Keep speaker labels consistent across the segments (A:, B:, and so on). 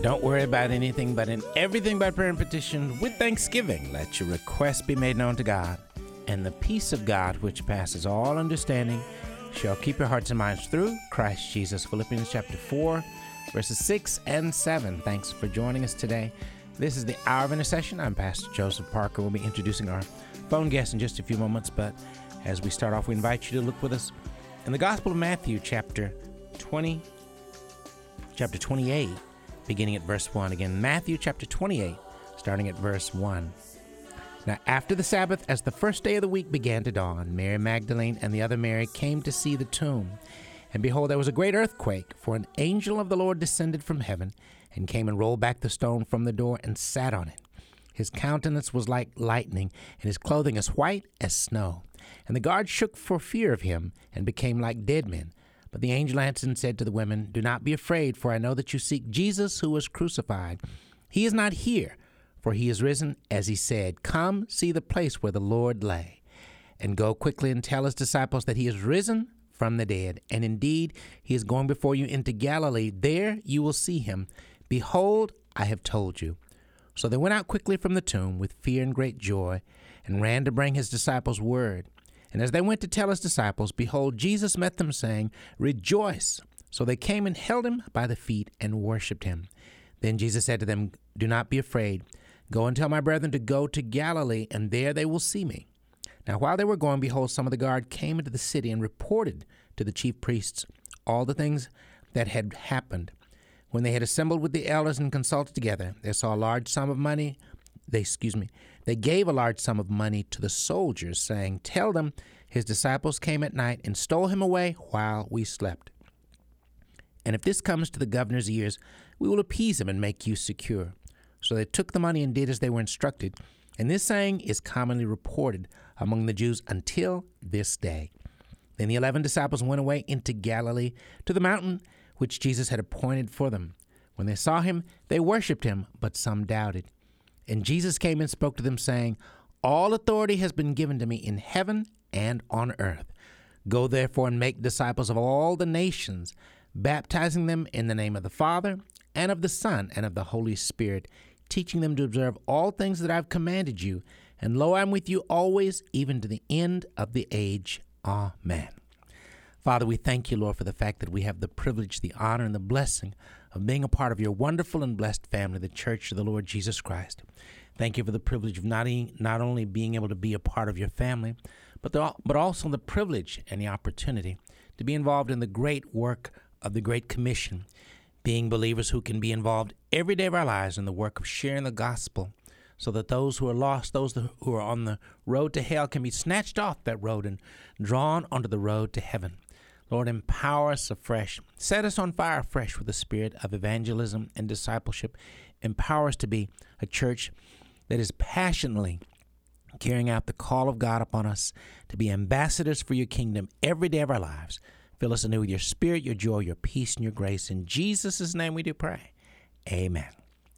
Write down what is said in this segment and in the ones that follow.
A: Don't worry about anything, but in everything by prayer and petition, with thanksgiving, let your requests be made known to God. And the peace of God, which passes all understanding, shall keep your hearts and minds through Christ Jesus. Philippians chapter 4, verses 6 and 7. Thanks for joining us today. This is the Hour of Intercession. I'm Pastor Joseph Parker. We'll be introducing our phone guest in just a few moments, but as we start off, we invite you to look with us in the Gospel of Matthew, chapter 28, beginning at verse 1. Again, Matthew chapter 28, starting at verse 1. Now, after the Sabbath, as the first day of the week began to dawn, Mary Magdalene and the other Mary came to see the tomb. And behold, there was a great earthquake, for an angel of the Lord descended from heaven and came and rolled back the stone from the door and sat on it. His countenance was like lightning, and his clothing as white as snow. And the guards shook for fear of him and became like dead men. But the angel answered and said to the women, "Do not be afraid, for I know that you seek Jesus who was crucified. He is not here, for he is risen, as he said. Come, see the place where the Lord lay. And go quickly and tell his disciples that he is risen from the dead. And indeed, he is going before you into Galilee. There you will see him. Behold, I have told you." So they went out quickly from the tomb with fear and great joy, and ran to bring his disciples word. And as they went to tell his disciples, behold, Jesus met them, saying, "Rejoice." So they came and held him by the feet and worshipped him. Then Jesus said to them, "Do not be afraid. Go and tell my brethren to go to Galilee, and there they will see me." Now while they were going, behold, some of the guard came into the city and reported to the chief priests all the things that had happened. When they had assembled with the elders and consulted together, they gave a large sum of money to the soldiers, saying, "Tell them his disciples came at night and stole him away while we slept. And if this comes to the governor's ears, we will appease him and make you secure." So they took the money and did as they were instructed. And this saying is commonly reported among the Jews until this day. Then the 11 disciples went away into Galilee to the mountain which Jesus had appointed for them. When they saw him, they worshipped him, but some doubted. And Jesus came and spoke to them, saying, "All authority has been given to me in heaven and on earth. Go therefore and make disciples of all the nations, baptizing them in the name of the Father, and of the Son, and of the Holy Spirit, teaching them to observe all things that I have commanded you. And lo, I am with you always, even to the end of the age. Amen." Father, we thank you, Lord, for the fact that we have the privilege, the honor, and the blessing of being a part of your wonderful and blessed family, the Church of the Lord Jesus Christ. Thank you for the privilege of not only being able to be a part of your family, but also the privilege and the opportunity to be involved in the great work of the Great Commission, being believers who can be involved every day of our lives in the work of sharing the gospel, so that those who are lost, those who are on the road to hell, can be snatched off that road and drawn onto the road to heaven. Lord, empower us afresh. Set us on fire afresh with the spirit of evangelism and discipleship. Empower us to be a church that is passionately carrying out the call of God upon us to be ambassadors for your kingdom every day of our lives. Fill us anew with your spirit, your joy, your peace, and your grace. In Jesus' name we do pray. Amen.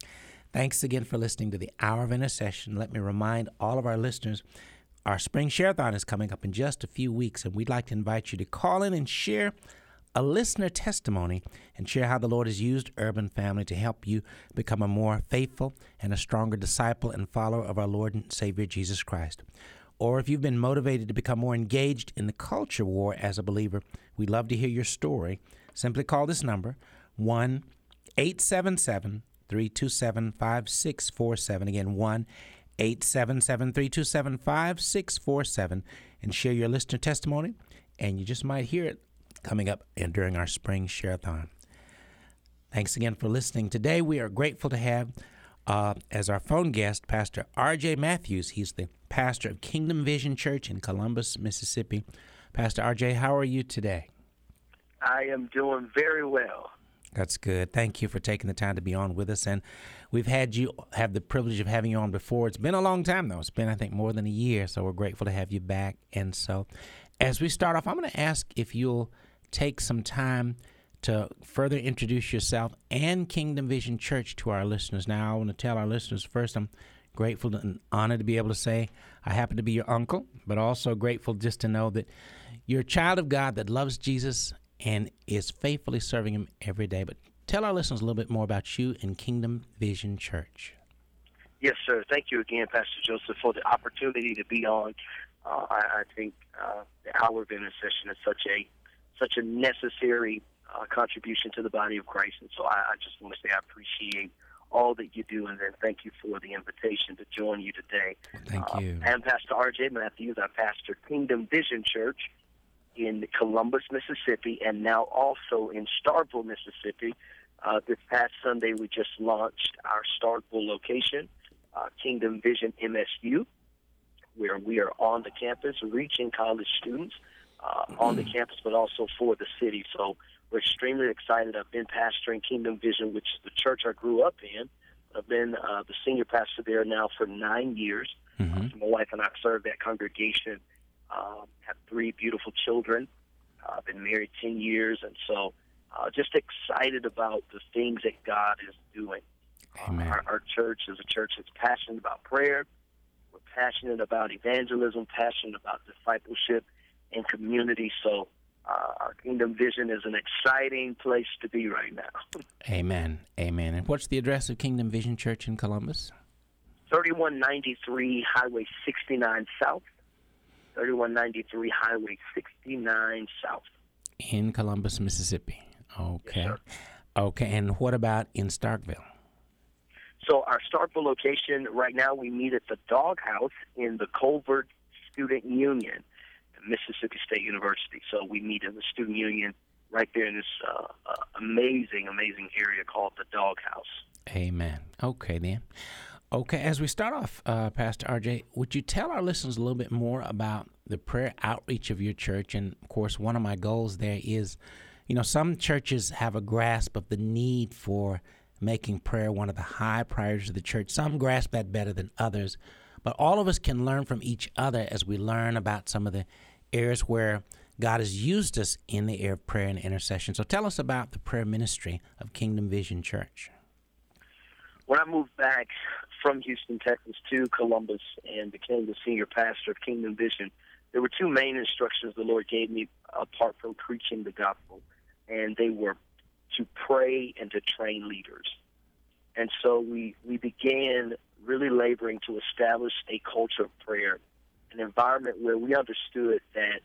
A: Thanks again for listening to the Hour of Intercession. Let me remind all of our listeners, our Spring Share-a-thon is coming up in just a few weeks, and we'd like to invite you to call in and share a listener testimony and share how the Lord has used Urban Family to help you become a more faithful and a stronger disciple and follower of our Lord and Savior Jesus Christ. Or if you've been motivated to become more engaged in the culture war as a believer, we'd love to hear your story. Simply call this number, 1-877-327-5647. Again, 1-877-327-5647, and share your listener testimony, and you just might hear it coming up and during our Spring Share-a-thon. Thanks again for listening. Today we are grateful to have as our phone guest Pastor R.J. Matthews. He's the pastor of Kingdom Vision Church in Columbus, Mississippi. Pastor R.J., how are you today?
B: I am doing very well.
A: That's good. Thank you for taking the time to be on with us. And we've had the privilege of having you on before. It's been a long time, though. It's been, I think, more than a year. So we're grateful to have you back. And so as we start off, I'm going to ask if you'll take some time to further introduce yourself and Kingdom Vision Church to our listeners. Now, I want to tell our listeners first, I'm grateful and honored to be able to say I happen to be your uncle, but also grateful just to know that you're a child of God that loves Jesus and is faithfully serving him every day. But tell our listeners a little bit more about you and Kingdom Vision Church.
B: Yes, sir. Thank you again, Pastor Joseph, for the opportunity to be on. I think the hour of intercession is such a necessary contribution to the body of Christ, and so I just want to say I appreciate all that you do, and then thank you for the invitation to join you today.
A: Thank you.
B: I'm Pastor R.J. Matthews. I pastor Kingdom Vision Church in Columbus, Mississippi, and now also in Starkville, Mississippi. This past Sunday, we just launched our Starkville location, Kingdom Vision MSU, where we are on the campus reaching college students on the campus, but also for the city. So we're extremely excited. I've been pastoring Kingdom Vision, which is the church I grew up in. I've been the senior pastor there now for 9 years. So my wife and I serve that congregation, have 3 beautiful children. I've been married 10 years, and so just excited about the things that God is doing. Our church is a church that's passionate about prayer. We're passionate about evangelism, passionate about discipleship and community. So our Kingdom Vision is an exciting place to be right now.
A: Amen. Amen. And what's the address of Kingdom Vision Church in Columbus?
B: 3193 Highway 69 South. 3193 Highway 69 South.
A: In Columbus, Mississippi. Okay.
B: Yes, sir.
A: Okay. And what about in Starkville?
B: So our Starkville location, right now we meet at the Doghouse in the Colbert Student Union, Mississippi State University. So we meet in the Student Union right there in this amazing area called the Doghouse.
A: Amen. Okay, then. Okay, as we start off, Pastor RJ, would you tell our listeners a little bit more about the prayer outreach of your church? And, of course, one of my goals there is, some churches have a grasp of the need for making prayer one of the high priorities of the church. Some grasp that better than others, but all of us can learn from each other as we learn about some of the areas where God has used us in the area of prayer and intercession. So tell us about the prayer ministry of Kingdom Vision Church.
B: When I moved back from Houston, Texas to Columbus and became the senior pastor of Kingdom Vision, there were 2 main instructions the Lord gave me apart from preaching the gospel, and they were to pray and to train leaders. And so we began really laboring to establish a culture of prayer, an environment where we understood that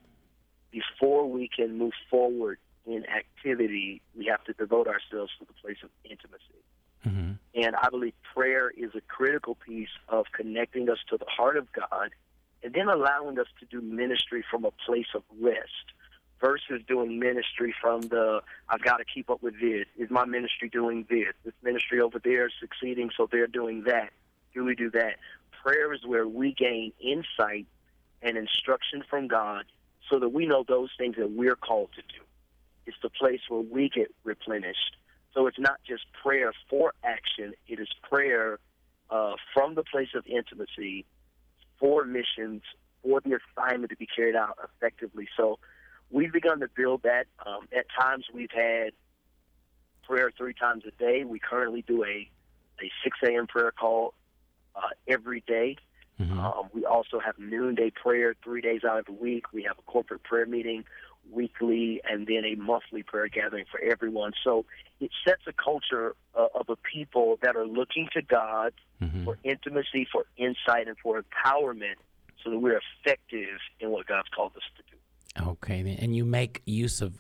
B: before we can move forward in activity, we have to devote ourselves to the place of intimacy. Mm-hmm. And I believe prayer is a critical piece of connecting us to the heart of God and then allowing us to do ministry from a place of rest versus doing ministry from I've got to keep up with this. Is my ministry doing this? This ministry over there is succeeding, so they're doing that. Do we do that? Prayer is where we gain insight and instruction from God so that we know those things that we're called to do. It's the place where we get replenished. So it's not just prayer for action. It is prayer from the place of intimacy for missions, for the assignment to be carried out effectively. So we've begun to build that. At times we've had prayer 3 times a day. We currently do a 6 a.m. prayer call every day. Mm-hmm. We also have noonday prayer 3 days out of the week. We have a corporate prayer meeting weekly and then a monthly prayer gathering for everyone. So it sets a culture of a people that are looking to God mm-hmm. for intimacy, for insight, and for empowerment so that we're effective in what God's called us to do.
A: Okay, and you make use of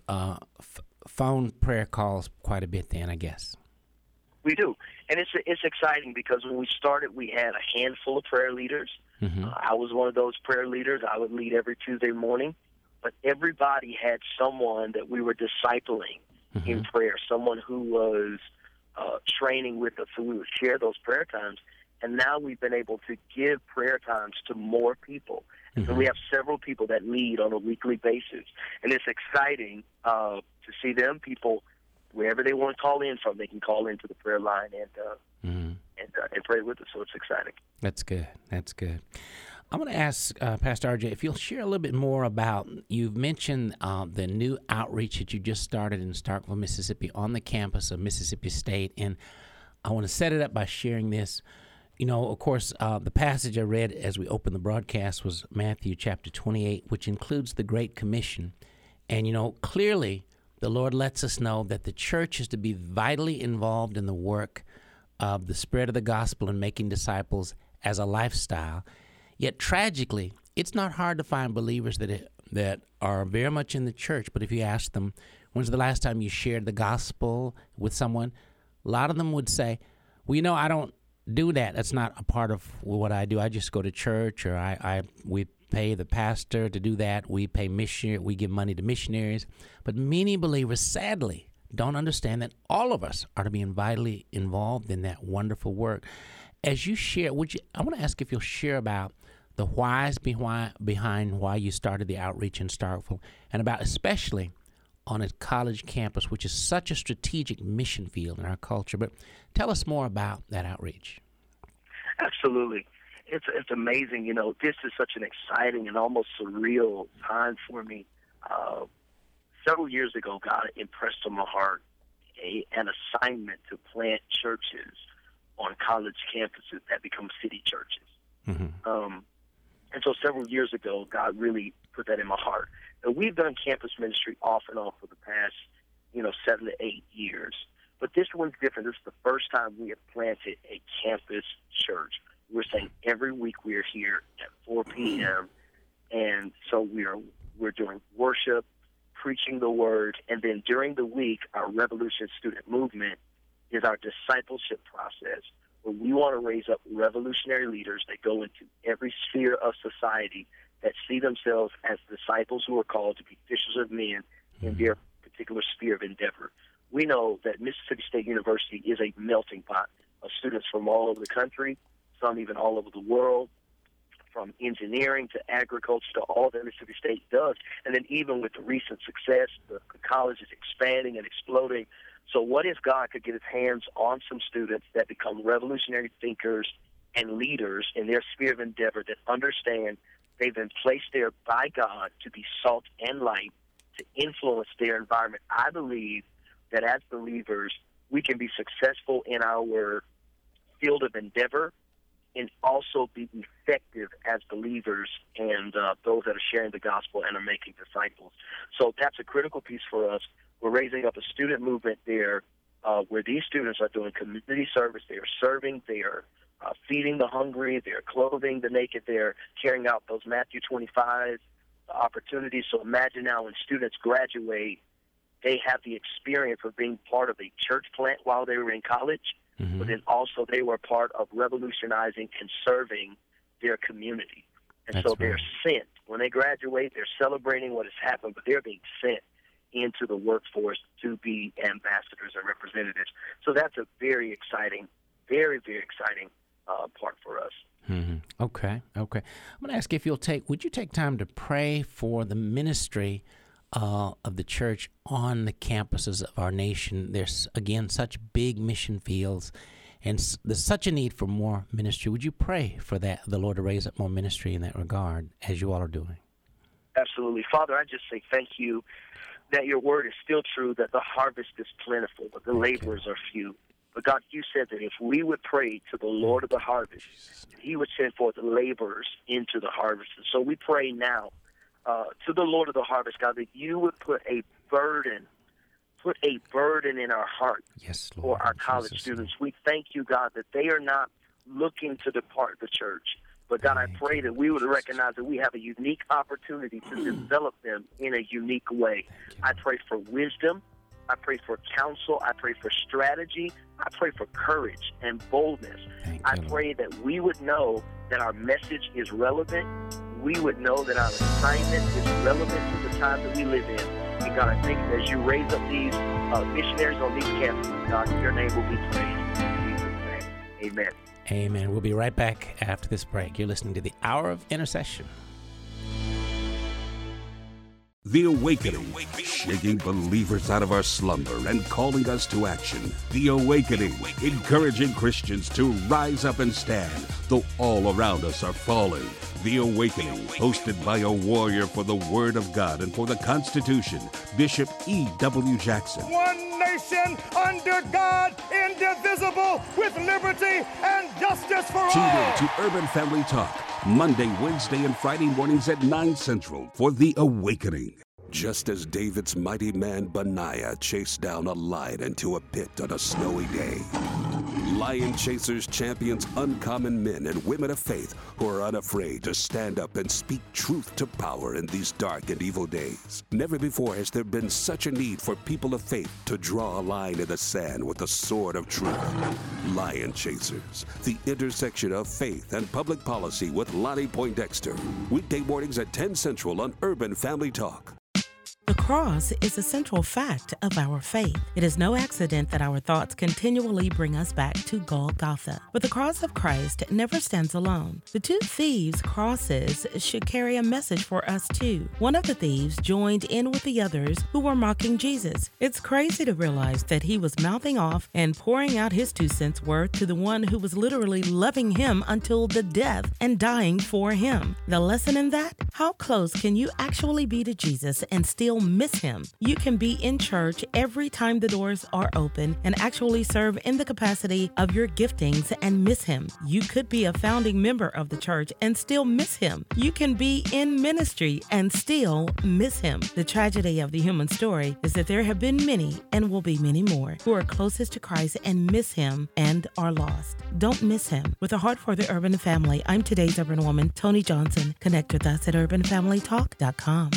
A: phone prayer calls quite a bit then, I guess.
B: We do, and it's exciting because when we started, we had a handful of prayer leaders. Mm-hmm. I was one of those prayer leaders. I would lead every Tuesday morning, but everybody had someone that we were discipling mm-hmm. in prayer, someone who was training with us, so we would share those prayer times, and now we've been able to give prayer times to more people. Mm-hmm. So we have several people that lead on a weekly basis, and it's exciting to see them. People, wherever they want to call in from, they can call into the prayer line and pray with us. So it's exciting.
A: That's good. That's good. I'm going to ask Pastor RJ if you'll share a little bit more about. You've mentioned the new outreach that you just started in Starkville, Mississippi, on the campus of Mississippi State, and I want to set it up by sharing this. Of course, the passage I read as we opened the broadcast was Matthew chapter 28, which includes the Great Commission. And, clearly the Lord lets us know that the church is to be vitally involved in the work of the spread of the gospel and making disciples as a lifestyle. Yet tragically, it's not hard to find believers that are very much in the church, but if you ask them, when's the last time you shared the gospel with someone? A lot of them would say, well, I don't do that. That's not a part of what I do. I just go to church, or we pay the pastor to do that. We give money to missionaries. But many believers, sadly, don't understand that all of us are to be vitally involved in that wonderful work. As you share, I want to ask if you'll share about the whys behind why you started the outreach in Starkville, and about especially on a college campus, which is such a strategic mission field in our culture. But tell us more about that outreach.
B: Absolutely. It's amazing. This is such an exciting and almost surreal time for me. Several years ago, God impressed on my heart an assignment to plant churches on college campuses that become city churches. Mm-hmm. And so several years ago, God really put that in my heart. And we've done campus ministry off and on for the past, 7 to 8 years. But this one's different. This is the first time we have planted a campus church. We're saying every week we are here at 4 p.m. And so we're doing worship, preaching the word, and then during the week, our Revolution Student Movement is our discipleship process, where we want to raise up revolutionary leaders that go into every sphere of society that see themselves as disciples who are called to be fishers of men in their particular sphere of endeavor. We know that Mississippi State University is a melting pot of students from all over the country, some even all over the world, from engineering to agriculture to all that Mississippi State does. And then even with the recent success, the college is expanding and exploding. So what if God could get his hands on some students that become revolutionary thinkers and leaders in their sphere of endeavor that understand they've been placed there by God to be salt and light, to influence their environment? I believe that as believers, we can be successful in our field of endeavor and also be effective as believers and those that are sharing the gospel and are making disciples. So that's a critical piece for us. We're raising up a student movement there where these students are doing community service. They are serving. They are feeding the hungry. They are clothing the naked. They are carrying out those Matthew 25 opportunities. So imagine now when students graduate, they have the experience of being part of a church plant while they were in college, but then also they were part of revolutionizing and serving their community. And so they're sent. When they graduate, they're celebrating what has happened, but they're being sent into the workforce to be ambassadors and representatives. So that's a very exciting, very, very exciting part for us.
A: Mm-hmm. Okay. I'm going to ask if would you take time to pray for the ministry of the church on the campuses of our nation? There's, again, such big mission fields, and there's such a need for more ministry. Would you pray for that, the Lord to raise up more ministry in that regard, as you all are doing?
B: Absolutely. Father, I just say thank you that your word is still true, that the harvest is plentiful, but the laborers are few. But God, you said that if we would pray to the Lord of the harvest, he would send forth the laborers into the harvest. And so we pray now to the Lord of the harvest, God, that you would put a burden in our heart for our college students. We thank you, God, that they are not looking to depart the church. But God, I pray that we would recognize that we have a unique opportunity to develop them in a unique way. I pray for wisdom. I pray for counsel. I pray for strategy. I pray for courage and boldness. I pray that we would know that our message is relevant. We would know that our assignment is relevant to the time that we live in. And God, I think that as you raise up these missionaries on these campuses, God, your name will be praised. In Jesus' name, amen.
A: Amen. We'll be right back after this break. You're listening to the Hour of Intercession.
C: The Awakening, shaking believers out of our slumber and calling us to action. The Awakening, encouraging Christians to rise up and stand, though all around us are falling. The Awakening, hosted by a warrior for the Word of God and for the Constitution, Bishop E.W. Jackson.
D: One nation under God, indivisible, with liberty and justice for all.
C: Tune in to Urban Family Talk, Monday, Wednesday, and Friday mornings at 9 Central for The Awakening. just as David's mighty man Benaiah chased down a lion into a pit on a snowy day. Lion Chasers champions uncommon men and women of faith who are unafraid to stand up and speak truth to power in these dark and evil days. Never before has there been such a need for people of faith to draw a line in the sand with the sword of truth. Lion Chasers, the intersection of faith and public policy with Lonnie Poindexter. Weekday mornings at 10 Central on Urban Family Talk.
E: The cross is a central fact of our faith. It is no accident that our thoughts continually bring us back to Golgotha. But the cross of Christ never stands alone. The two thieves' crosses should carry a message for us too. One of the thieves joined in with the others who were mocking Jesus. It's crazy to realize that he was mouthing off and pouring out his 2 cents worth to the one who was literally loving him until the death and dying for him. The lesson in that? How close can you actually be to Jesus and still miss him? You can be in church every time the doors are open and actually serve in the capacity of your giftings and miss him. You could be a founding member of the church and still miss him. You can be in ministry and still miss him. The tragedy of the human story is that there have been many and will be many more who are closest to Christ and miss him and are lost. Don't miss him. With a heart for the urban family, I'm today's urban woman, Tony Johnson. Connect with us at urbanfamilytalk.com.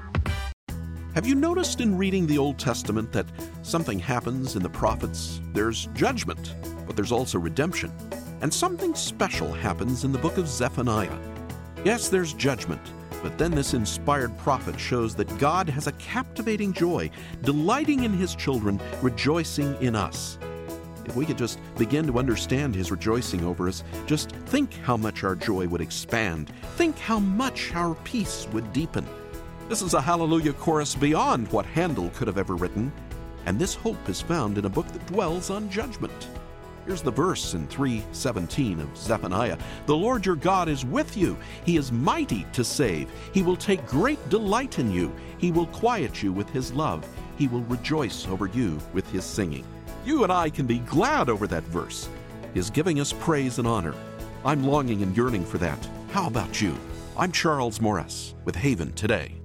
F: Have you noticed in reading the Old Testament that something happens in the prophets? There's judgment, but there's also redemption. And something special happens in the book of Zephaniah. Yes, there's judgment, but then this inspired prophet shows that God has a captivating joy, delighting in his children, rejoicing in us. If we could just begin to understand his rejoicing over us, just think how much our joy would expand. Think how much our peace would deepen. This is a hallelujah chorus beyond what Handel could have ever written, and this hope is found in a book that dwells on judgment. Here's the verse in 3:17 of Zephaniah. The Lord your God is with you. He is mighty to save. He will take great delight in you. He will quiet you with his love. He will rejoice over you with his singing. You and I can be glad over that verse. He is giving us praise and honor. I'm longing and yearning for that. How about you? I'm Charles Morris with Haven Today.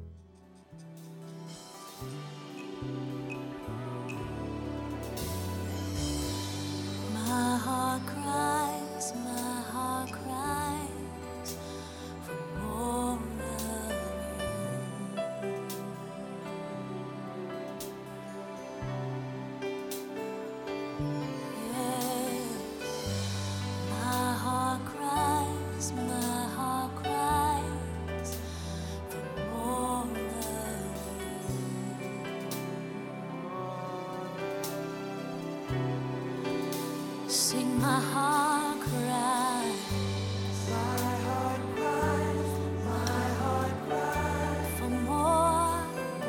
G: Sing my heart cries, my heart cries, my heart cries for more,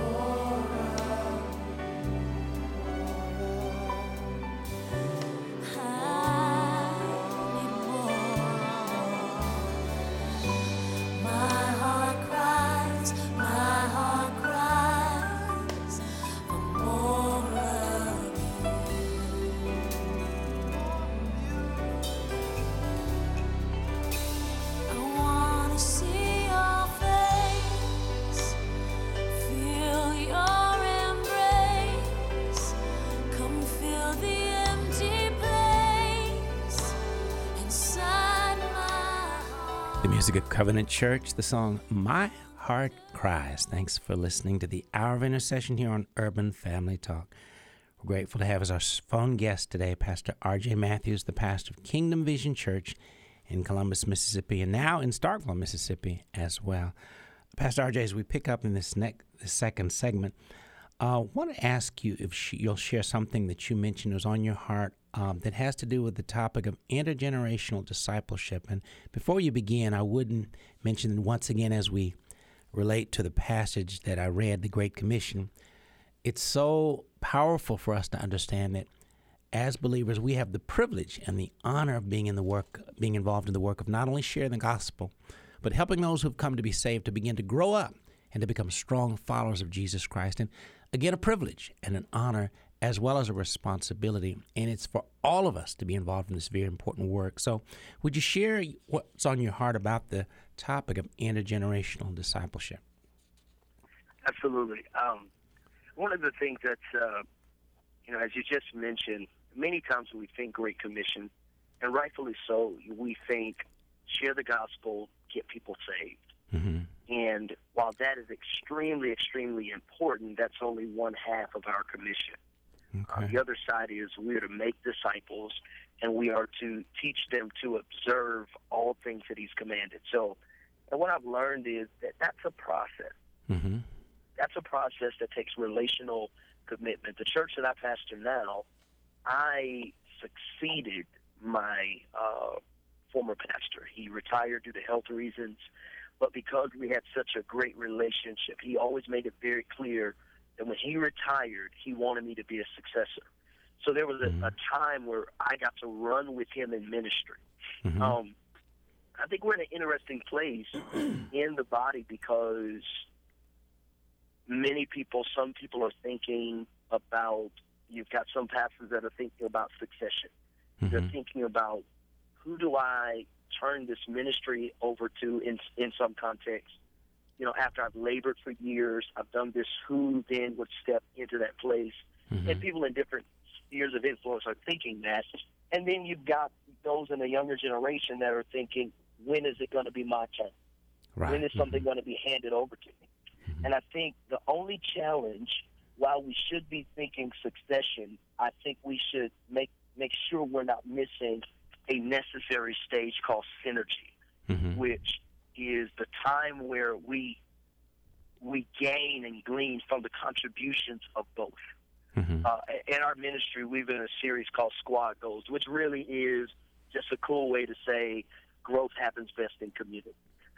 G: I need more. My heart cries for more of
A: The music of Covenant Church, the song My Heart Cries. Thanks for listening to the Hour of Intercession here on Urban Family Talk. We're grateful to have as our phone guest today Pastor R.J. Matthews, the pastor of Kingdom Vision Church in Columbus, Mississippi, and now in Starkville, Mississippi as well. Pastor R.J., as we pick up in this second segment, I want to ask you if you'll share something that you mentioned was on your heart that has to do with the topic of intergenerational discipleship. And before you begin, I wouldn't mention that once again as we relate to the passage that I read, the Great Commission, it's so powerful for us to understand that as believers, we have the privilege and the honor of being involved in the work of not only sharing the gospel, but helping those who've come to be saved to begin to grow up and to become strong followers of Jesus Christ. And again, a privilege and an honor as well as a responsibility. And it's for all of us to be involved in this very important work. So would you share what's on your heart about the topic of intergenerational discipleship?
B: Absolutely. One of the things that's, as you just mentioned, many times we think Great Commission, and rightfully so, we think share the gospel, get people saved.
A: Mm-hmm.
B: And while that is extremely, extremely important, that's only one half of our commission.
A: Okay.
B: The other side is we are to make disciples, and we are to teach them to observe all things that he's commanded. So, and what I've learned is that that's a process.
A: Mm-hmm.
B: That's a process that takes relational commitment. The church that I pastor now, I succeeded my former pastor. He retired due to health reasons, but because we had such a great relationship, he always made it very clear that when he retired, he wanted me to be a successor. So there was a time where I got to run with him in ministry.
A: Mm-hmm.
B: I think we're in an interesting place in the body because some people are thinking about, you've got some pastors that are thinking about succession.
A: Mm-hmm.
B: They're thinking about, who do I turn this ministry over to in some context? After I've labored for years, I've done this, who then would step into that place?
A: Mm-hmm.
B: And people in different spheres of influence are thinking that. And then you've got those in the younger generation that are thinking, when is it going to be my turn?
A: Right.
B: When is something going to be handed over to me?
A: Mm-hmm.
B: And I think the only challenge, while we should be thinking succession, I think we should make sure we're not missing a necessary stage called synergy,
A: Mm-hmm.
B: which is the time where we gain and glean from the contributions of both.
A: Mm-hmm.
B: In our ministry, we've been in a series called Squad Goals, which really is just a cool way to say growth happens best in community.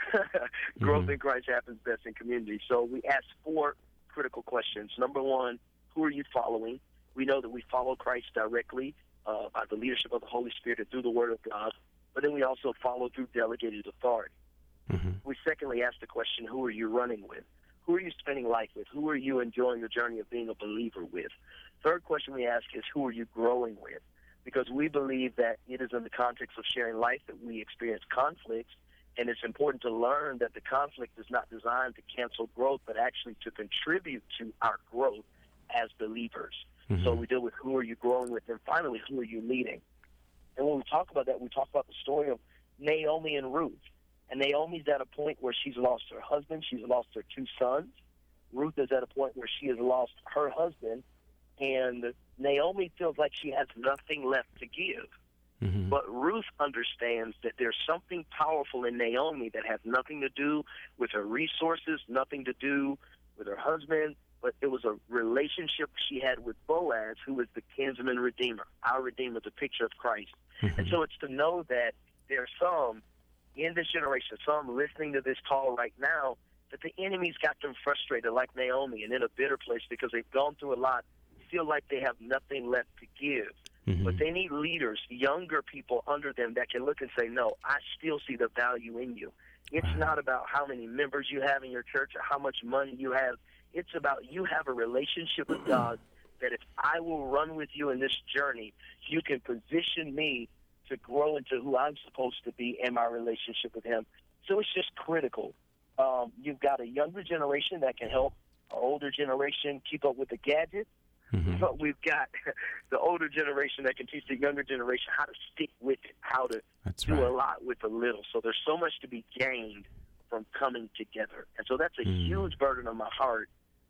B: Growth in Christ happens best in community. So we ask 4 critical questions. Number 1, who are you following? We know that we follow Christ directly by the leadership of the Holy Spirit and through the Word of God, but then we also follow through delegated authority.
A: Mm-hmm.
B: We secondly ask the question, who are you running with? Who are you spending life with? Who are you enjoying the journey of being a believer with? Third question we ask is, who are you growing with? Because we believe that it is in the context of sharing life that we experience conflicts, and it's important to learn that the conflict is not designed to cancel growth, but actually to contribute to our growth as believers.
A: Mm-hmm.
B: So we deal with who are you growing with, and finally, who are you leading? And when we talk about that, we talk about the story of Naomi and Ruth. And Naomi's at a point where she's lost her husband. She's lost her 2 sons. Ruth is at a point where she has lost her husband. And Naomi feels like she has nothing left to give.
A: Mm-hmm.
B: But Ruth understands that there's something powerful in Naomi that has nothing to do with her resources, nothing to do with her husband, but it was a relationship she had with Boaz, who was the kinsman redeemer, our redeemer, the picture of Christ.
A: Mm-hmm.
B: And so it's to know that there are some in this generation, some listening to this call right now, that the enemy's got them frustrated like Naomi and in a bitter place because they've gone through a lot, feel like they have nothing left to give.
A: Mm-hmm.
B: But they need leaders, younger people under them that can look and say, no, I still see the value in you. It's not about how many members you have in your church or how much money you have. It's about you have a relationship with God that if I will run with you in this journey, you can position me to grow into who I'm supposed to be in my relationship with him. So it's just critical. You've got a younger generation that can help our older generation keep up with the gadgets.
A: Mm-hmm.
B: But we've got the older generation that can teach the younger generation how to stick with it, how to do a lot with a little. So there's so much to be gained from coming together. And so that's a huge burden on my heart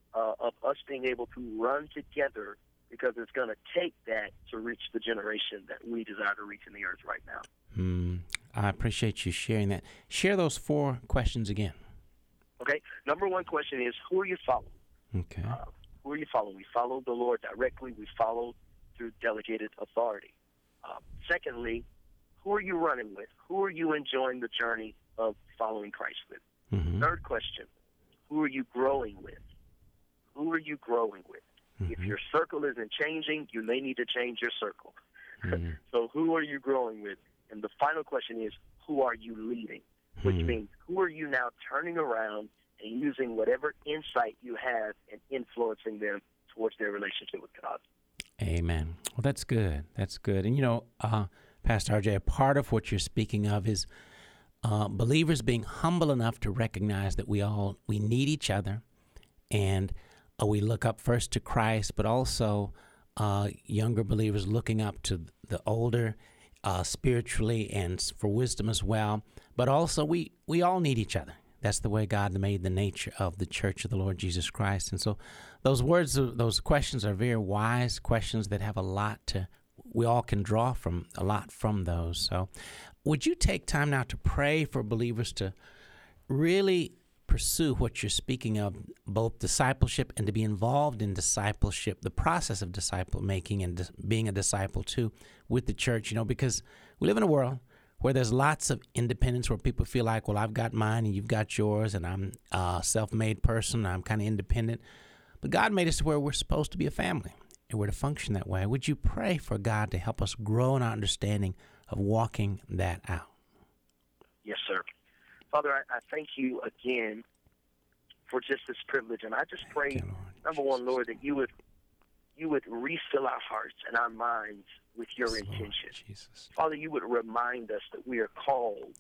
B: of us being able to run together, because it's going to take that to reach the generation that we desire to reach in the earth right now.
A: I appreciate you sharing that. Share those 4 questions again.
B: Okay. Number 1 question is, who are you following?
A: Okay.
B: Who are you following? We follow the Lord directly. We follow through delegated authority. Secondly, who are you running with? Who are you enjoying the journey of following Christ with?
A: Mm-hmm.
B: Third question, who are you growing with? Who are you growing with?
A: Mm-hmm.
B: If your circle isn't changing, you may need to change your circle.
A: Mm-hmm.
B: So who are you growing with? And the final question is, who are you leading? Which means, who are you now turning around and using whatever insight you have and influencing them towards their relationship with God?
A: Amen. Well, that's good. That's good. And, Pastor RJ, a part of what you're speaking of is believers being humble enough to recognize that we need each other,
H: And we look up first to Christ, but also younger believers looking up to the older spiritually and for wisdom as well. But also we all need each other. That's the way God made the nature of the Church of the Lord Jesus Christ. And so those questions are very wise questions that have a lot we all can draw from a lot from those. So would you take time now to pray for believers to really pursue what you're speaking of, both discipleship and to be involved in discipleship, the process of disciple making and being a disciple too with the church, because we live in a world where there's lots of independence, where people feel like, well, I've got mine and you've got yours, and I'm a self-made person, I'm kind of independent. But God made us to where we're supposed to be a family, and we're to function that way. Would you pray for God to help us grow in our understanding of walking that out?
B: Yes, sir. Father, I thank you again for just this privilege, and I just pray, number one, Lord, that you would refill our hearts and our minds with your intention. Father, you would remind us that we are called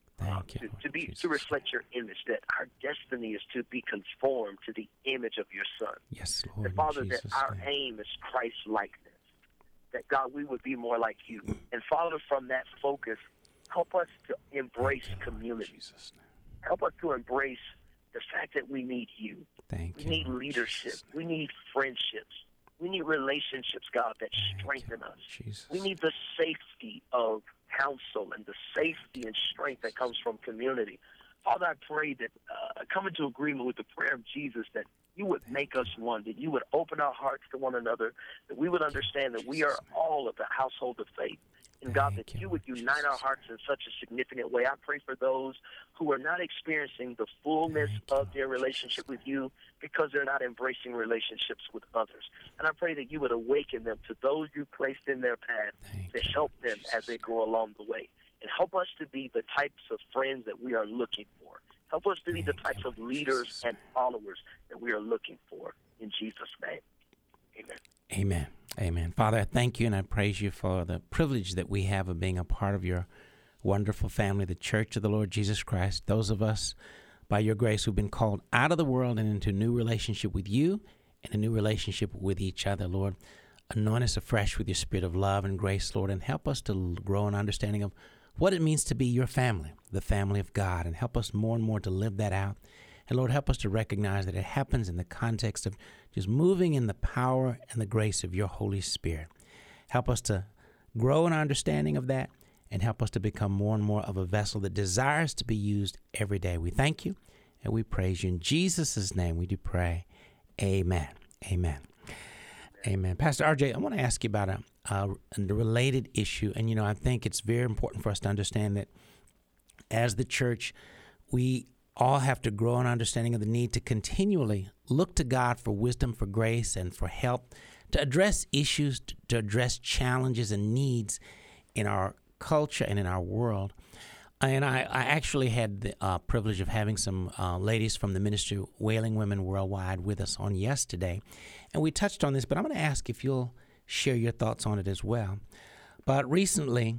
B: to reflect your image, that our destiny is to be conformed to the image of your Son.
H: Yes, Lord.
B: And Father, that our aim is Christ-likeness, that, God, we would be more like you. And Father, from that focus, help us to embrace community. Help us to embrace the fact that we need you. We need leadership. We need friendships. We need relationships, God, that strengthen us. We need the safety of counsel and the safety and strength that comes from community. Father, I pray that come into agreement with the prayer of Jesus, that you would make us one, that you would open our hearts to one another, that we would understand that we are all of the household of faith. And God, that you would unite our hearts in such a significant way. I pray for those who are not experiencing the fullness of their relationship with you because they're not embracing relationships with others. And I pray that you would awaken them to those you placed in their path to help them as they go along the way. And help us to be the types of friends that we are looking for. Help us to be the types of leaders and followers that we are looking for. In Jesus' name, amen.
H: Amen. Amen. Father, I thank you and I praise you for the privilege that we have of being a part of your wonderful family, the Church of the Lord Jesus Christ. Those of us, by your grace, who've been called out of the world and into a new relationship with you and a new relationship with each other, Lord. Anoint us afresh with your spirit of love and grace, Lord, and help us to grow in understanding of what it means to be your family, the family of God, and help us more and more to live that out. And Lord, help us to recognize that it happens in the context of just moving in the power and the grace of your Holy Spirit. Help us to grow in our understanding of that and help us to become more and more of a vessel that desires to be used every day. We thank you and we praise you. In Jesus' name we do pray. Amen. Amen. Amen. Pastor RJ, I want to ask you about a related issue. And, I think it's very important for us to understand that as the church, we all have to grow in understanding of the need to continually look to God for wisdom, for grace, and for help to address issues, to address challenges and needs in our culture and in our world. And I actually had the privilege of having some ladies from the ministry Wailing Women Worldwide with us on yesterday. And we touched on this, but I'm going to ask if you'll share your thoughts on it as well. But recently,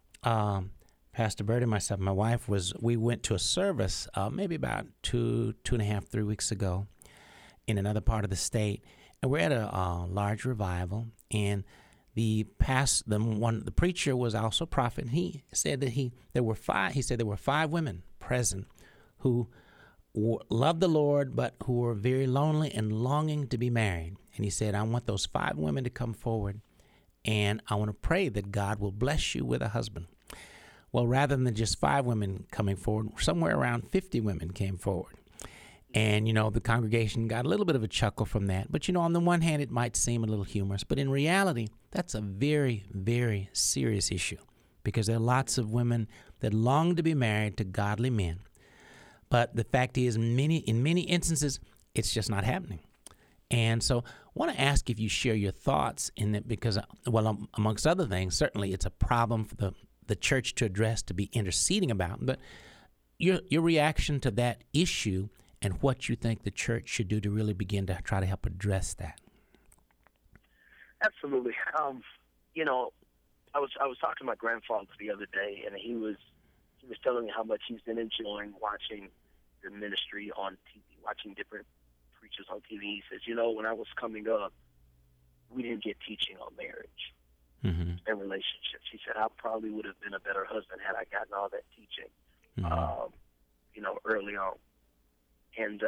H: Pastor Bird and myself, my wife, we went to a service maybe about 2.5, 3 weeks ago in another part of the state. And we're at a large revival, and the preacher was also a prophet. And he said that there were five women present who loved the Lord, but who were very lonely and longing to be married. And he said, I want those 5 women to come forward, and I want to pray that God will bless you with a husband. Well, rather than just 5 women coming forward, somewhere around 50 women came forward. And, the congregation got a little bit of a chuckle from that. But, on the one hand, it might seem a little humorous. But in reality, that's a very, very serious issue, because there are lots of women that long to be married to godly men. But the fact is, in many instances, it's just not happening. And so I want to ask if you share your thoughts in it, because, amongst other things, certainly it's a problem for the church to address, to be interceding about. But your reaction to that issue and what you think the church should do to really begin to try to help address that.
B: Absolutely. I was talking to my grandfather the other day, and he was telling me how much he's been enjoying watching the ministry on TV, watching different preaches on TV. He says, you know, when I was coming up, we didn't get teaching on marriage and relationships. He said, I probably would have been a better husband had I gotten all that teaching, you know, early on. And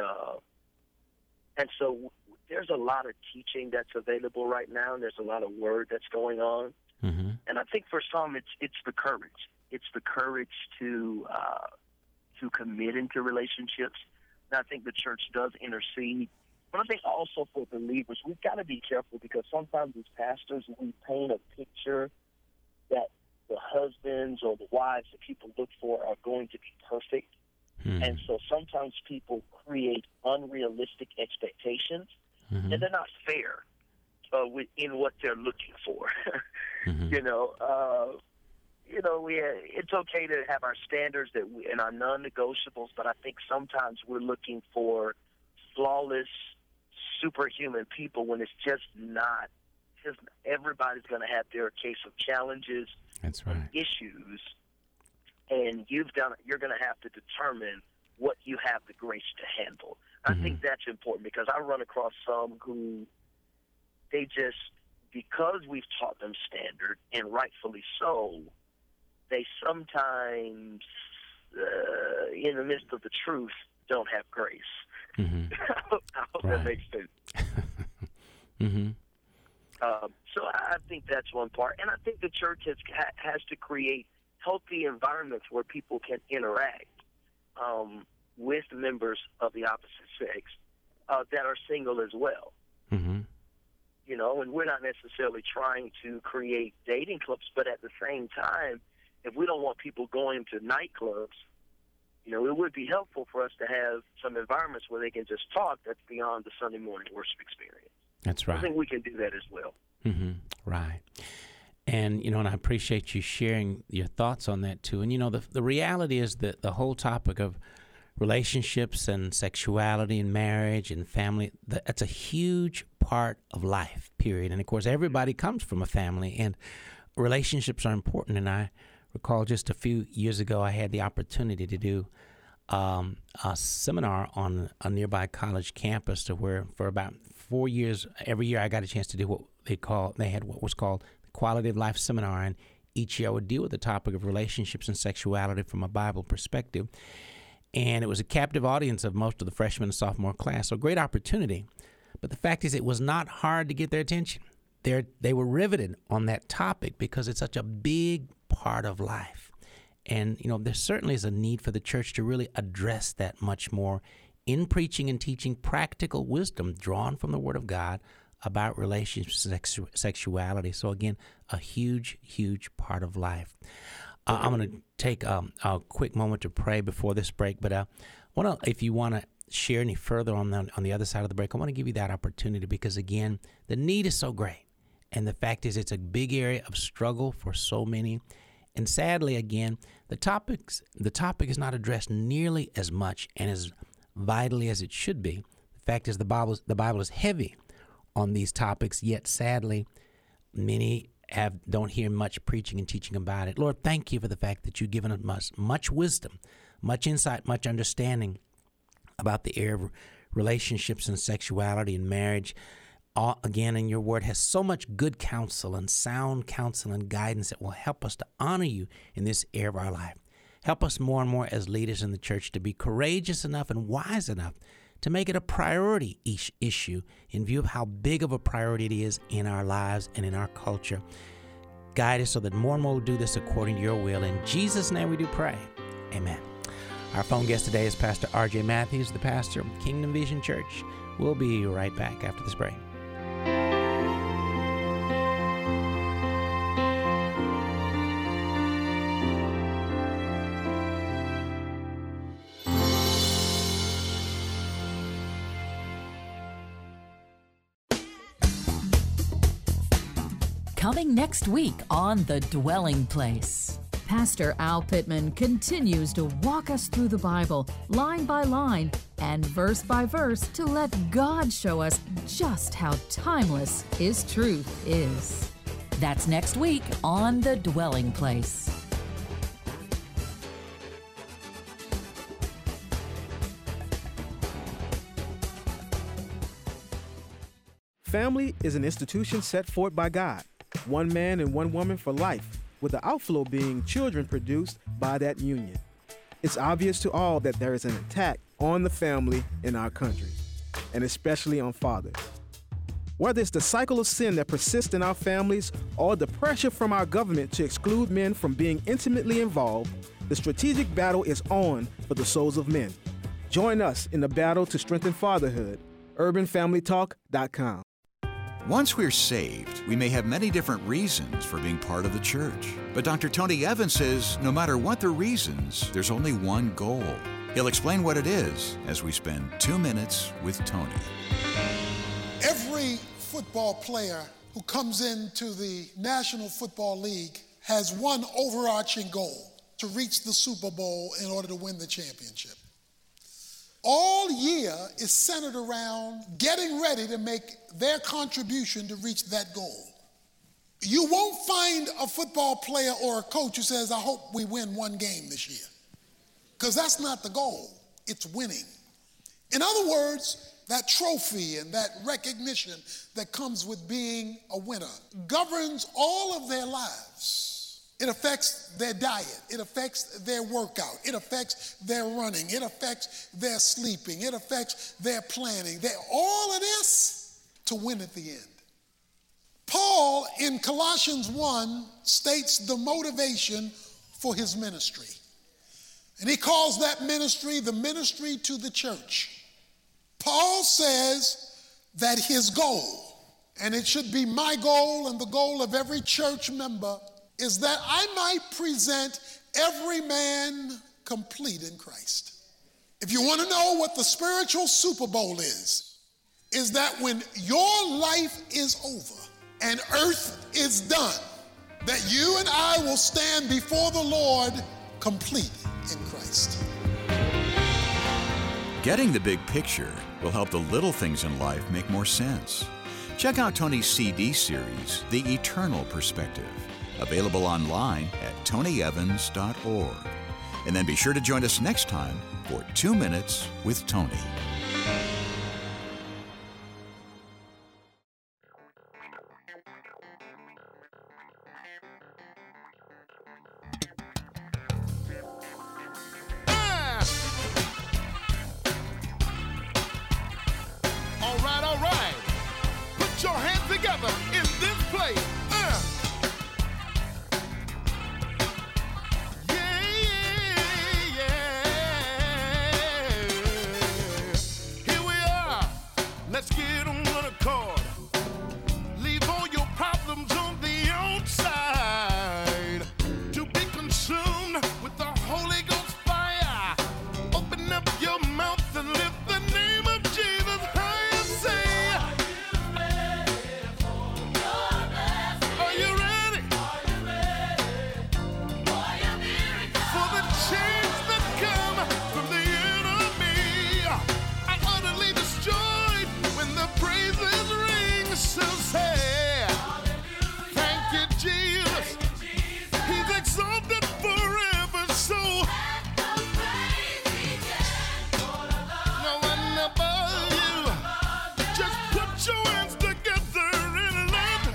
B: so there's a lot of teaching that's available right now, and there's a lot of word that's going on. And I think for some, it's the courage. It's the courage to commit into relationships. And I think the church does intercede. But I think also for believers, we've got to be careful, because sometimes as pastors, we paint a picture that the husbands or the wives that people look for are going to be perfect. And so sometimes people create unrealistic expectations, and they're not fair in what they're looking for. You know, it's okay to have our standards and our non-negotiables, but I think sometimes we're looking for flawless, superhuman people when it's just not. Just everybody's going to have their case of challenges,
H: That's right.
B: and issues, and you're going to have to determine what you have the grace to handle. I think that's important, because I run across some who they just, because we've taught them standard, and rightfully so, they sometimes, in the midst of the truth, don't have grace. I hope that makes sense. So I think that's one part. And I think the church has to create healthy environments where people can interact with members of the opposite sex that are single as well. You know, and we're not necessarily trying to create dating clubs, but at the same time, if we don't want people going to nightclubs, you know, it would be helpful for us to have some environments where they can just talk that's beyond the Sunday morning worship experience.
H: That's right.
B: I think we can do that as well.
H: Right. And, you know, and I appreciate you sharing your thoughts on that, too. And, you know, the reality is that the whole topic of relationships and sexuality and marriage and family, that's a huge part of life, period. And, of course, everybody comes from a family, and relationships are important. And I recall just a few years ago, I had the opportunity to do a seminar on a nearby college campus, to where for about 4 years, every year I got a chance to do they had what was called the Quality of Life Seminar. And each year I would deal with the topic of relationships and sexuality from a Bible perspective. And it was a captive audience of most of the freshman and sophomore class, so great opportunity. But the fact is, it was not hard to get their attention. They were riveted on that topic because it's such a big part of life. And, you know, there certainly is a need for the church to really address that much more in preaching and teaching practical wisdom drawn from the Word of God about relationships and sexuality. So, again, a huge, huge part of life. I'm going to take a quick moment to pray before this break, but if you want to share any further on the other side of the break, I want to give you that opportunity, because, again, the need is so great. And the fact is, it's a big area of struggle for so many. And sadly, again, the topic is not addressed nearly as much and as vitally as it should be. The fact is, the Bible is heavy on these topics, yet sadly, many don't hear much preaching and teaching about it. Lord, thank you for the fact that you've given us much wisdom, much insight, much understanding about the area of relationships and sexuality and marriage. Again, in your word has so much good counsel and sound counsel and guidance that will help us to honor you in this area of our life. Help us more and more as leaders in the church to be courageous enough and wise enough to make it a priority issue in view of how big of a priority it is in our lives and in our culture. Guide us so that more and more will do this according to your will. In Jesus' name we do pray. Amen. Our phone guest today is Pastor R.J. Matthews, the pastor of Kingdom Vision Church. We'll be right back after this break.
I: Coming next week on The Dwelling Place.
J: Pastor Al Pittman continues to walk us through the Bible, line by line and verse by verse, to let God show us just how timeless His truth is.
I: That's next week on The Dwelling Place.
K: family is an institution set forth by God, one man and one woman for life, with the outflow being children produced by that union. It's obvious to all that there is an attack on the family in our country, and especially on fathers. Whether it's the cycle of sin that persists in our families or the pressure from our government to exclude men from being intimately involved, the strategic battle is on for the souls of men. Join us in the battle to strengthen fatherhood. UrbanFamilyTalk.com.
L: Once we're saved, we may have many different reasons for being part of the church. But Dr. Tony Evans says no matter what the reasons, there's only one goal. He'll explain what it is as we spend 2 minutes with Tony.
M: Every football player who comes into the National Football League has one overarching goal: to reach the Super Bowl in order to win the championship. All year is centered around getting ready to make their contribution to reach that goal. You won't find a football player or a coach who says, I hope we win one game this year. Because that's not the goal. It's winning. In other words, that trophy and that recognition that comes with being a winner governs all of their lives. It affects their diet. It affects their workout. It affects their running. It affects their sleeping. It affects their planning. All of this to win at the end. Paul in Colossians 1 states the motivation for his ministry. And he calls that ministry the ministry to the church. Paul says that his goal, and it should be my goal and the goal of every church member, is that I might present every man complete in Christ. If you want to know what the spiritual Super Bowl is that when your life is over and earth is done, that you and I will stand before the Lord complete in Christ.
L: Getting the big picture will help the little things in life make more sense. Check out Tony's CD series, The Eternal Perspective, available online at tonyevans.org. And then be sure to join us next time for 2 Minutes with Tony.
D: All right. Put your hands together in this place. Let's get on one accord. Leave all your problems on the outside to be consumed with the Holy Ghost fire. Open up your mouth and lift the name of Jesus high and say, Are you ready? For the change that come from the enemy. I utterly destroyed when the praises ring, so say, thank you, Jesus. He's exalted forever, so no one above you. Just put your hands together and let.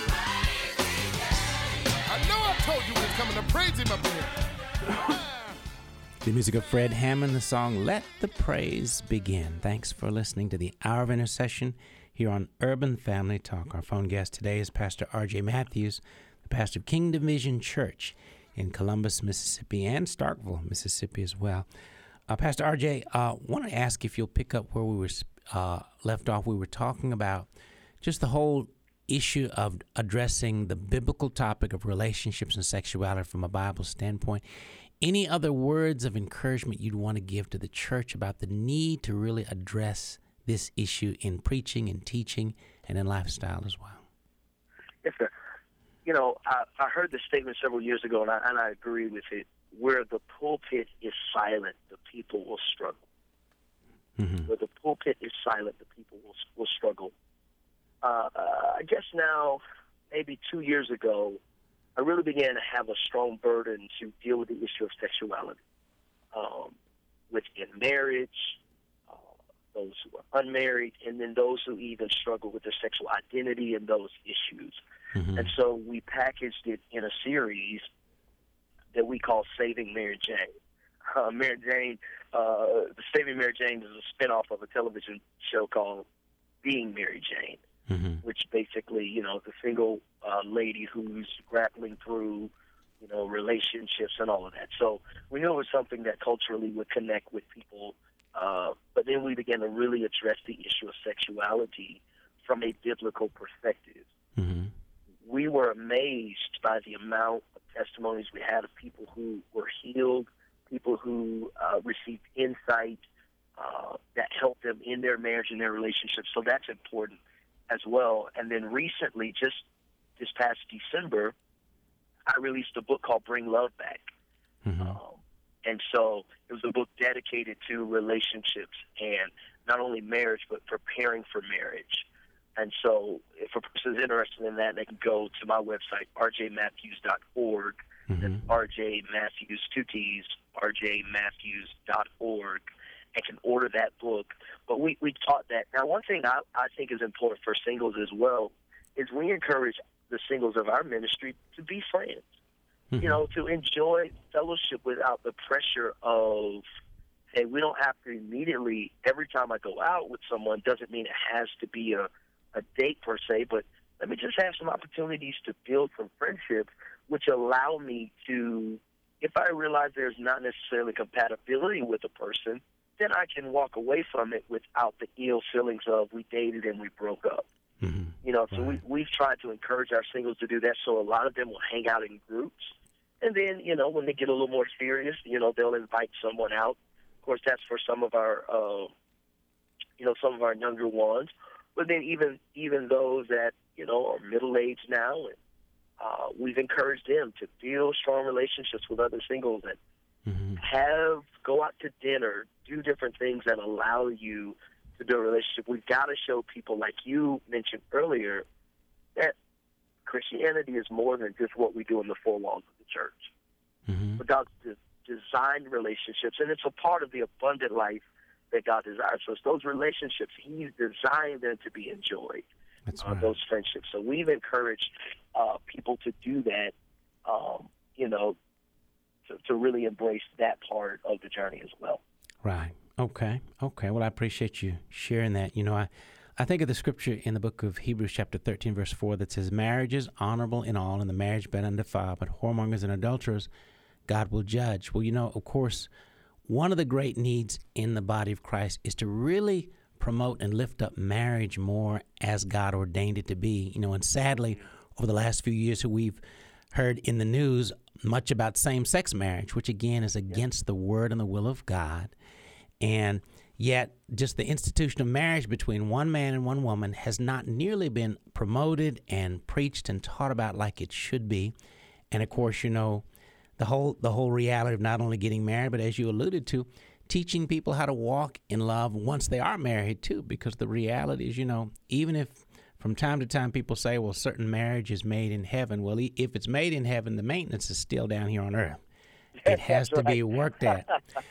D: I know I told you we was coming to praise him up here.
H: The music of Fred Hammond, the song Let the Praise Begin. Thanks for listening to the Hour of Intercession here on Urban Family Talk. Our phone guest today is Pastor R.J. Matthews, the pastor of Kingdom Vision Church in Columbus, Mississippi, and Starkville, Mississippi as well. Pastor R.J., I want to ask if you'll pick up where we were left off. We were talking about just the whole issue of addressing the biblical topic of relationships and sexuality from a Bible standpoint. Any other words of encouragement you'd want to give to the church about the need to really address this issue in preaching and teaching and in lifestyle as well?
B: Yes, sir. You know, I heard this statement several years ago, and I agree with it. Where the pulpit is silent, the people will struggle. Mm-hmm. Where the pulpit is silent, the people will struggle. I guess now, maybe 2 years ago, I really began to have a strong burden to deal with the issue of sexuality within marriage, those who are unmarried, and then those who even struggle with their sexual identity and those issues. And so we packaged it in a series that we call Saving Mary Jane. Mary Jane, Saving Mary Jane is a spinoff of a television show called Being Mary Jane, which basically, is a single lady who's grappling through, relationships and all of that. So we knew it was something that culturally would connect with people, but then we began to really address the issue of sexuality from a biblical perspective. We were amazed by the amount of testimonies we had of people who were healed, people who received insight that helped them in their marriage and their relationships. So that's important as well. And then recently, just this past December, I released a book called Bring Love Back. And so it was a book dedicated to relationships and not only marriage, but preparing for marriage. And so if a person is interested in that, they can go to my website, rjmatthews.org. That's RJ Matthews, 2 T's, rjmatthews.org, and can order that book. But we taught that. Now, one thing I think is important for singles as well is we encourage the singles of our ministry to be friends, to enjoy fellowship without the pressure of, hey, we don't have to immediately, every time I go out with someone, doesn't mean it has to be a date per se, but let me just have some opportunities to build some friendships, which allow me to, if I realize there's not necessarily compatibility with a person, then I can walk away from it without the ill feelings of we dated and we broke up. So we've tried to encourage our singles to do that, so a lot of them will hang out in groups. And then, when they get a little more serious, they'll invite someone out. Of course, that's for some of our, some of our younger ones. But then even those that, are middle-aged now, and we've encouraged them to build strong relationships with other singles and go out to dinner, do different things that allow you to build a relationship. We've got to show people, like you mentioned earlier, that Christianity is more than just what we do in the four walls of the church. But God's designed relationships, and it's a part of the abundant life that God desires. So it's those relationships, He's designed them to be enjoyed, those friendships. So we've encouraged people to do that, to really embrace that part of the journey as well.
H: Right. Okay. Well, I appreciate you sharing that. I think of the scripture in the book of Hebrews chapter 13, verse 4 that says, marriage is honorable in all, and the marriage bed undefiled, but whoremongers and adulterers God will judge. Well, of course, one of the great needs in the body of Christ is to really promote and lift up marriage more as God ordained it to be. And sadly, over the last few years, we've heard in the news much about same-sex marriage, which again is against the word and the will of God. And yet, just the institution of marriage between one man and one woman has not nearly been promoted and preached and taught about like it should be. And of course, the whole reality of not only getting married, but as you alluded to, teaching people how to walk in love once they are married too, because the reality is, even if from time to time people say, well, certain marriage is made in heaven. Well, if it's made in heaven, the maintenance is still down here on earth. It has to be worked at.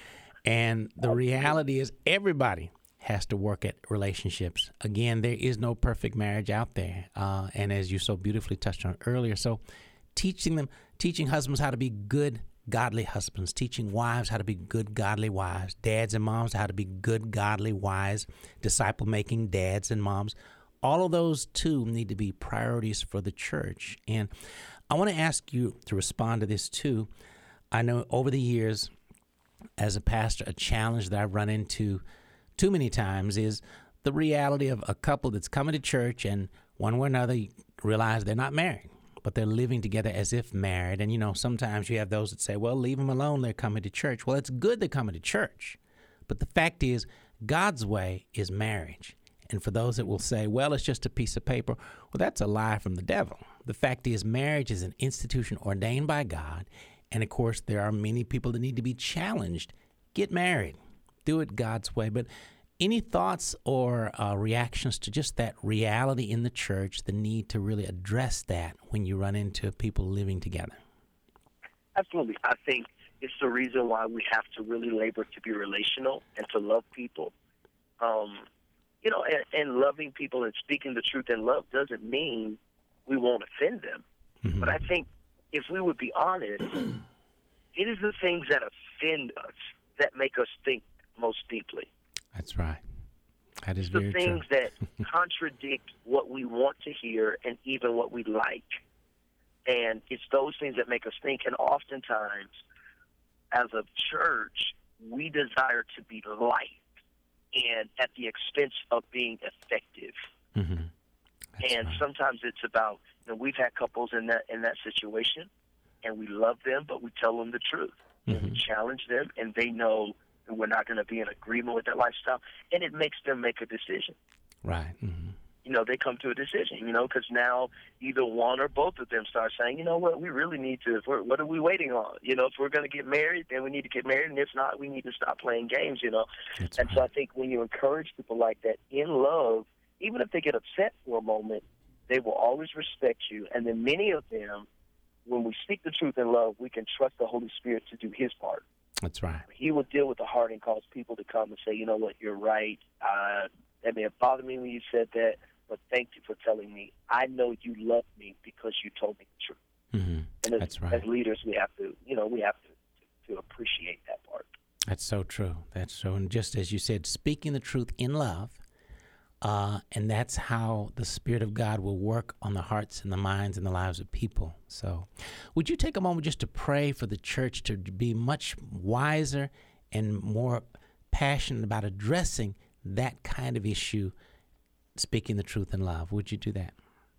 H: And the reality is everybody has to work at relationships. Again, there is no perfect marriage out there. And as you so beautifully touched on earlier, so teaching husbands how to be good, godly husbands, teaching wives how to be good, godly wives, dads and moms how to be good, godly wives, disciple-making dads and moms. All of those, too, need to be priorities for the church. And I want to ask you to respond to this, too. I know over the years, as a pastor, a challenge that I've run into too many times is the reality of a couple that's coming to church and one way or another realize they're not married, but they're living together as if married. And, sometimes you have those that say, well, leave them alone. They're coming to church. Well, it's good they're coming to church. But the fact is, God's way is marriage. And for those that will say, well, it's just a piece of paper, well, that's a lie from the devil. The fact is, marriage is an institution ordained by God. And, of course, there are many people that need to be challenged. Get married. Do it God's way. But any thoughts or reactions to just that reality in the church, the need to really address that when you run into people living together?
B: Absolutely. I think it's the reason why we have to really labor to be relational and to love people. and loving people and speaking the truth in love doesn't mean we won't offend them.
H: Mm-hmm.
B: But I think if we would be honest, it is the things that offend us that make us think most deeply.
H: That's right. That is
B: It's the
H: very
B: things
H: true.
B: that contradict what we want to hear and even what we like. And it's those things that make us think. And oftentimes, as a church, we desire to be liked and at the expense of being effective.
H: Mm-hmm.
B: And sometimes it's about, we've had couples in that situation, and we love them, but we tell them the truth. And we challenge them, and they know that we're not going to be in agreement with their lifestyle, and it makes them make a decision.
H: Right. Mm-hmm.
B: They come to a decision, because now either one or both of them start saying, you know what, we really need to, what are we waiting on? If we're going to get married, then we need to get married, and if not, we need to stop playing games,
H: That's
B: And so I think when you encourage people like that in love, even if they get upset for a moment, they will always respect you. And then many of them, when we speak the truth in love, we can trust the Holy Spirit to do his part.
H: That's right.
B: He will deal with the heart and cause people to come and say, you know what, you're right. That may have bothered me when you said that, but thank you for telling me. I know you love me because you told me the truth.
H: Mm-hmm.
B: And
H: That's right.
B: as leaders, we have to, to appreciate that part.
H: That's so true. That's so. And just as you said, speaking the truth in love, and that's how the Spirit of God will work on the hearts and the minds and the lives of people. So would you take a moment just to pray for the church to be much wiser and more passionate about addressing that kind of issue, speaking the truth in love? Would you do that?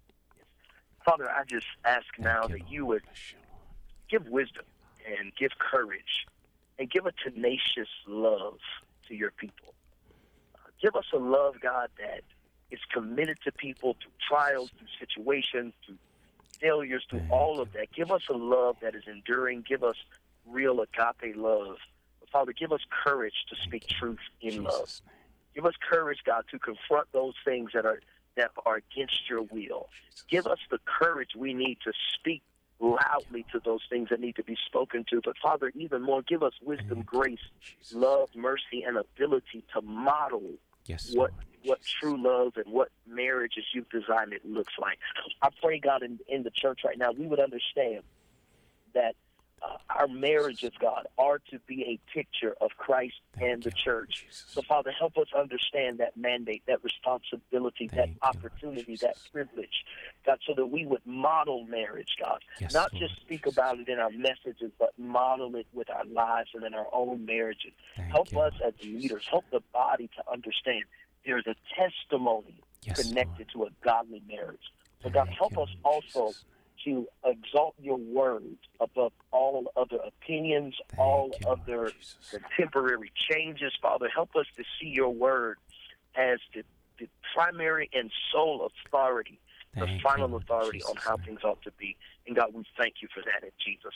B: Father, I just ask now that you would give wisdom and give courage and give a tenacious love to your people. Give us a love, God, that is committed to people through trials, through situations, through failures, through all of that. Give us a love that is enduring. Give us real agape love. But Father, give us courage to speak truth in love. Give us courage, God, to confront those things that are against your will. Give us the courage we need to speak loudly to those things that need to be spoken to. But Father, even more, give us wisdom, grace, love, mercy, and ability to model what true love and what marriage as you've designed it looks like. I pray, God, in the church right now, we would understand that our marriages, God, are to be a picture of Christ and the church. So, Father, help us understand that mandate, that responsibility, that opportunity, that privilege, God, so that we would model marriage, God. Not just speak about it in our messages, but model it with our lives and in our own marriages. Help us as leaders, help the body to understand there's a testimony connected to a godly marriage. So, God, help us also to exalt your word above all other opinions, all other contemporary changes. Father, help us to see your word as the primary and sole authority, the final authority on how things ought to be. And God, we thank you for that in Jesus'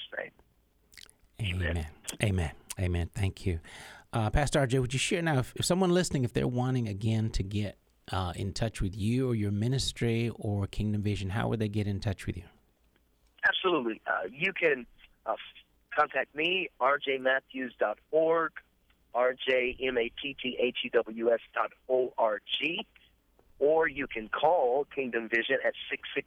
B: name.
H: Amen. Amen. Amen. Thank you. Pastor RJ, would you share now, if someone listening, if they're wanting again to get in touch with you or your ministry or Kingdom Vision, how would they get in touch with you?
B: Absolutely. You can contact me, rjmatthews.org, rjmatthews.org, or you can call Kingdom Vision at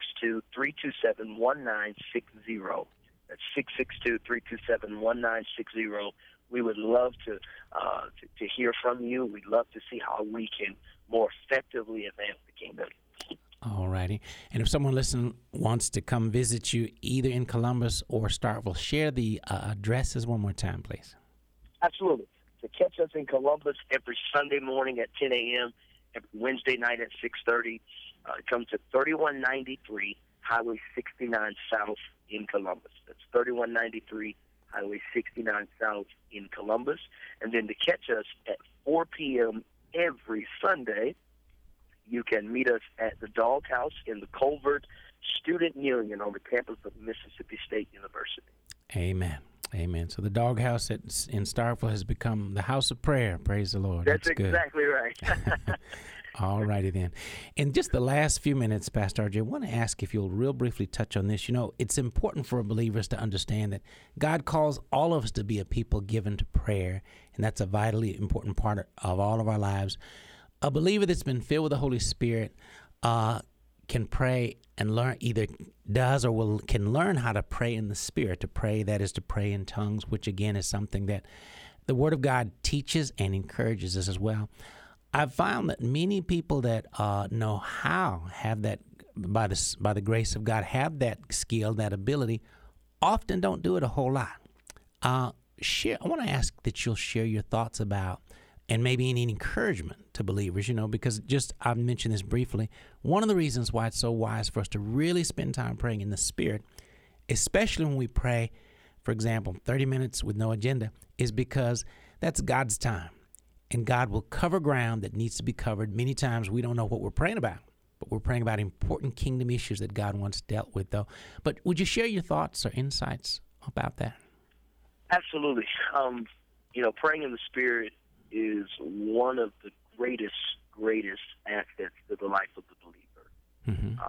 B: 662-327-1960. That's 662-327-1960. We would love to hear from you. We'd love to see how we can more effectively advance the kingdom.
H: All righty. And if someone listening wants to come visit you either in Columbus or Starkville, share the addresses one more time, please.
B: Absolutely. To catch us in Columbus every Sunday morning at 10 a.m., every Wednesday night at 6:30, come to 3193 Highway 69 South in Columbus. That's 3193 Highway 69 South in Columbus. And then to catch us at 4 p.m. every Sunday, you can meet us at the Doghouse in the Colvert Student Union on the campus of Mississippi State University.
H: Amen. Amen. So the Doghouse in Starkville has become the house of prayer. Praise the Lord.
B: That's exactly right.
H: All righty then. In just the last few minutes, Pastor RJ, I want to ask if you'll real briefly touch on this. You know, it's important for believers to understand that God calls all of us to be a people given to prayer, and that's a vitally important part of all of our lives. a believer that's been filled with the Holy Spirit can pray and learn, either does or can learn how to pray in the Spirit. To pray, that is to pray in tongues, which again is something that the Word of God teaches and encourages us as well. I've found that many people that know how, have that, by the grace of God, have that skill, that ability, often don't do it a whole lot. I want to ask that you'll share your thoughts about, and maybe any encouragement to believers, because I've mentioned this briefly. One of the reasons why it's so wise for us to really spend time praying in the Spirit, especially when we pray, for example, 30 minutes with no agenda, is because that's God's time. And God will cover ground that needs to be covered. Many times we don't know what we're praying about, but we're praying about important kingdom issues that God wants dealt with, though. But would you share your thoughts or insights about that?
B: Absolutely. Praying in the Spirit is one of the greatest assets to the life of the believer.
H: Mm-hmm.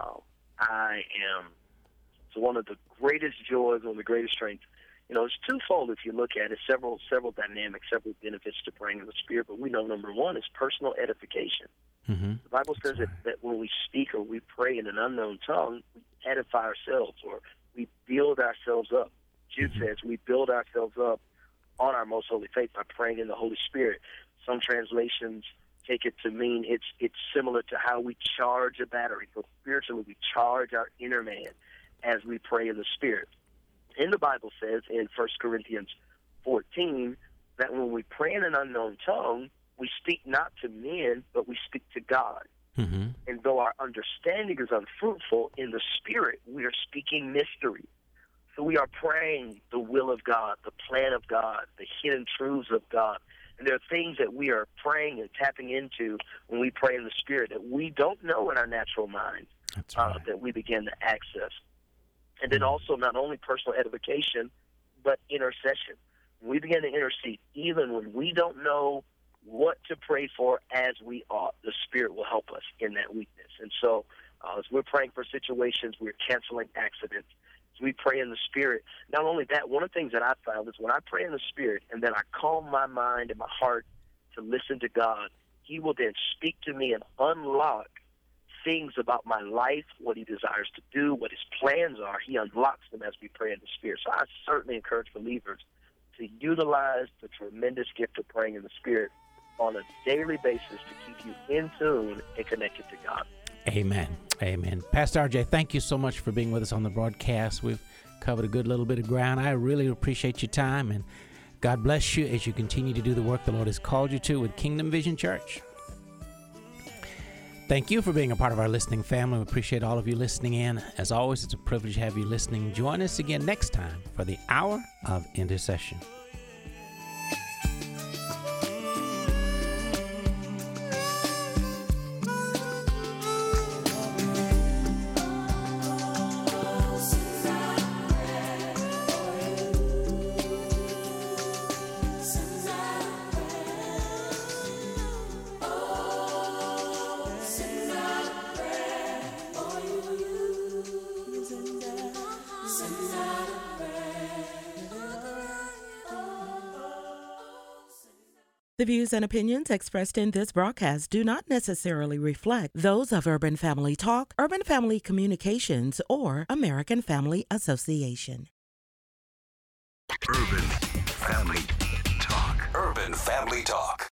B: It's one of the greatest joys, one of the greatest strengths. It's twofold if you look at it. Several dynamics, several benefits to praying in the Spirit. But we know number one is personal edification.
H: Mm-hmm.
B: The Bible says that when we speak or we pray in an unknown tongue, we edify ourselves or we build ourselves up. Jude says we build ourselves up on our most holy faith by praying in the Holy Spirit. Some translations take it to mean it's similar to how we charge a battery. So spiritually, we charge our inner man as we pray in the Spirit. And the Bible says in 1 Corinthians 14 that when we pray in an unknown tongue, we speak not to men, but we speak to God.
H: Mm-hmm.
B: And though our understanding is unfruitful, in the Spirit, we are speaking mystery. So we are praying the will of God, the plan of God, the hidden truths of God. And there are things that we are praying and tapping into when we pray in the Spirit that we don't know in our natural mind.
H: That's right.
B: That we begin to access. And then also not only personal edification, but intercession. We begin to intercede even when we don't know what to pray for as we ought. The Spirit will help us in that weakness. And so as we're praying for situations, we're canceling accidents. As we pray in the Spirit, not only that, one of the things that I found is when I pray in the Spirit and then I calm my mind and my heart to listen to God, He will then speak to me and unlock things about my life, what He desires to do, what His plans are. He unlocks them as we pray in the Spirit. So I certainly encourage believers to utilize the tremendous gift of praying in the Spirit on a daily basis to keep you in tune and connected to God.
H: Amen. Amen. Pastor RJ, thank you so much for being with us on the broadcast. We've covered a good little bit of ground. I really appreciate your time, and God bless you as you continue to do the work the Lord has called you to with Kingdom Vision Church. Thank you for being a part of our listening family. We appreciate all of you listening in. As always, it's a privilege to have you listening. Join us again next time for the Hour of Intercession.
E: The views and opinions expressed in this broadcast do not necessarily reflect those of Urban Family Talk, Urban Family Communications, or American Family Association.
C: Urban Family Talk. Urban Family Talk.